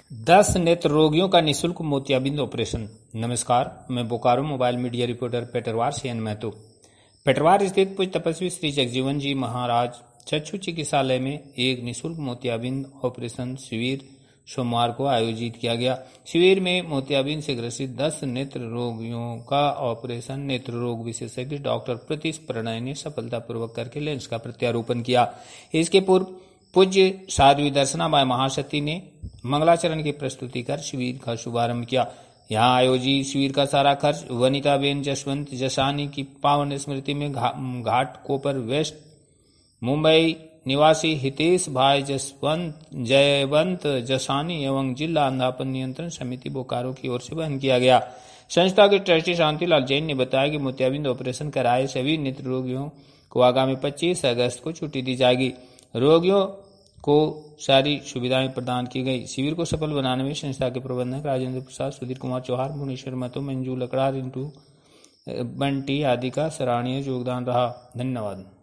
10 नेत्र रोगियों का निःशुल्क मोतियाबिंद ऑपरेशन। नमस्कार, मैं Bokaro mobile media reporter Petarwar से महतो। पेटरवार स्थित पूज्य तपस्वी श्री जगजीवन जी महाराज चक्षु चिकित्सालय में एक निःशुल्क मोतियाबिंद ऑपरेशन शिविर सोमवार को आयोजित किया गया। शिविर में मोतियाबिंद से ग्रसित 10 नेत्र रोगियों का ऑपरेशन नेत्र रोग विशेषज्ञ डॉक्टर प्रतीश प्रणय ने सफलतापूर्वक करके लेंस का प्रत्यारोपण किया। इसके पूर्व पूज्य साध्वी दर्शनाबाई महासती ने मंगलाचरण की प्रस्तुति कर शिविर का शुभारंभ किया। यहाँ आयोजित शिविर का सारा खर्च वनिताबेन जसवंत जसानी की पावन स्मृति में घाटकोपर वेस्ट मुंबई निवासी हितेश भाई जयवंत जसानी एवं जिला अंधापन नियंत्रण समिति बोकारो की ओर से वहन किया गया। संस्था के ट्रस्टी शांतिलाल जैन ने बताया कि मोतियाबिंद ऑपरेशन कराए सभी नेत्र रोगियों को आगामी 25 अगस्त को छुट्टी दी जाएगी। रोगियों को सारी सुविधाएं प्रदान की गई। शिविर को सफल बनाने में संस्था के प्रबंधक राजेंद्र प्रसाद, सुधीर कुमार चौहान, भुवनेश्वर महतो, मंजू लकड़ा, रिंटू बंटी आदि का सराहनीय योगदान रहा। धन्यवाद।